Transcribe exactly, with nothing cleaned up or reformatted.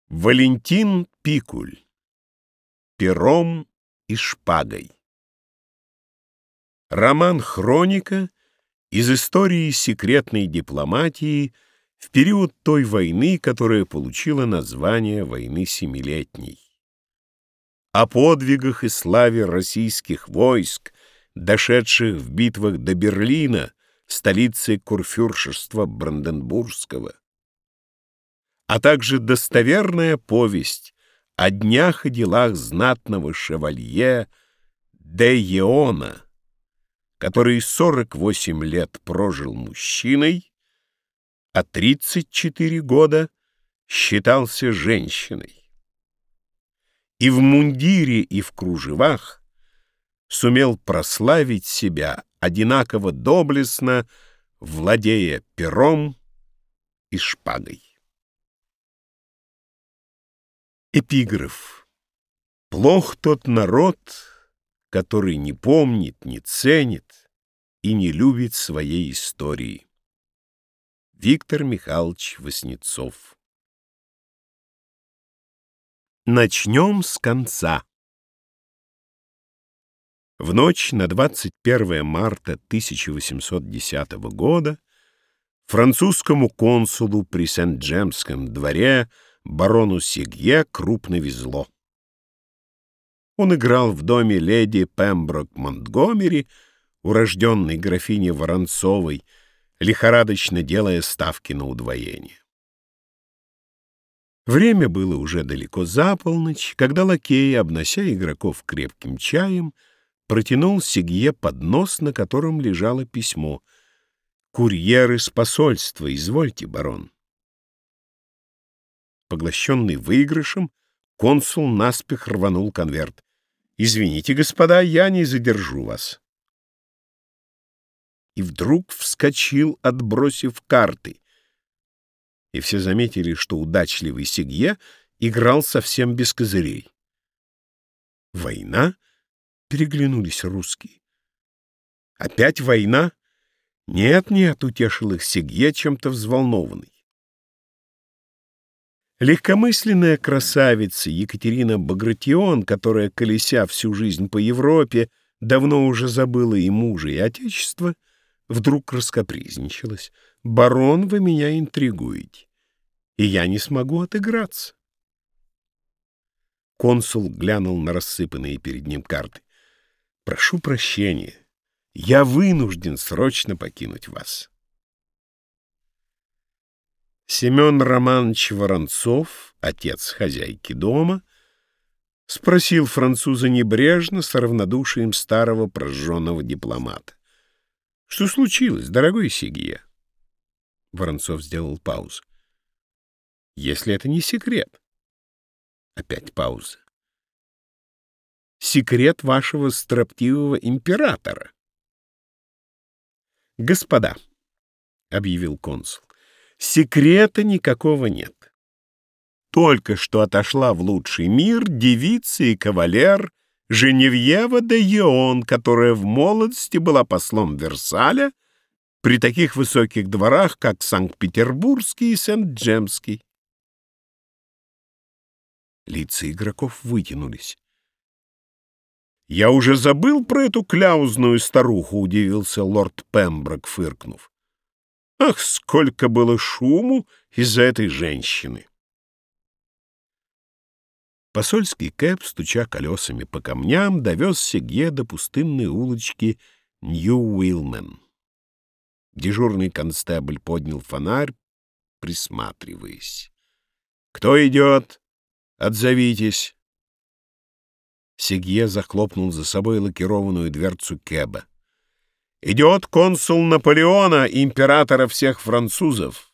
Валентин Пикуль. Пером и шпагой. Роман-хроника из истории секретной дипломатии в период той войны, которая получила название войны Семилетней. О подвигах и славе российских войск, дошедших в битвах до Берлина, столицы курфюршества Бранденбургского, а также достоверная повесть о днях и делах знатного шевалье де Еона, который сорок восемь лет прожил мужчиной, а тридцать четыре года считался женщиной. И в мундире, и в кружевах сумел прославить себя одинаково доблестно, владея пером и шпагой. Эпиграф. Плох тот народ, который не помнит, не ценит и не любит своей истории. Виктор Михайлович Васнецов. Начнем с конца. В ночь на двадцать первое марта тысяча восемьсот десятого года французскому консулу при Сент-Джемском дворе барону Сегье крупно везло. Он играл в доме леди Пемброк Монтгомери, урожденной графини Воронцовой, лихорадочно делая ставки на удвоение. Время было уже далеко за полночь, когда лакей, обнося игроков крепким чаем, протянул Сегье поднос, на котором лежало письмо. «Курьер из посольства, извольте, барон». Поглощенный выигрышем, консул наспех рванул конверт. «Извините, господа, я не задержу вас». И вдруг вскочил, отбросив карты. И все заметили, что удачливый Сегье играл совсем без козырей. «Война?» — переглянулись русские. «Опять война?» «Нет-нет», — утешил их Сегье, чем-то взволнованный. Легкомысленная красавица Екатерина Багратион, которая, колеся всю жизнь по Европе, давно уже забыла и мужа, и отечество, вдруг раскапризничалась. «Барон, вы меня интригуете, и я не смогу отыграться». Консул глянул на рассыпанные перед ним карты. «Прошу прощения, я вынужден срочно покинуть вас». Семен Романович Воронцов, отец хозяйки дома, спросил француза небрежно, с равнодушием старого прожженного дипломата. — Что случилось, дорогой Сегье? Воронцов сделал паузу. — Если это не секрет. Опять пауза. — Секрет вашего строптивого императора. — Господа, — объявил консул, — секрета никакого нет. Только что отошла в лучший мир девица и кавалер Женевьева де Еон, которая в молодости была послом Версаля при таких высоких дворах, как Санкт-Петербургский и Сент-Джемский. Лица игроков вытянулись. «Я уже забыл про эту кляузную старуху», — удивился лорд Пемброк, фыркнув. Ах, сколько было шуму из-за этой женщины! Посольский кэб, стуча колесами по камням, довез Сегье до пустынной улочки Нью-Уилмен. Дежурный констебль поднял фонарь, присматриваясь. «Кто идет? Отзовитесь!» Сегье захлопнул за собой лакированную дверцу кэба. «Идет консул Наполеона, императора всех французов!»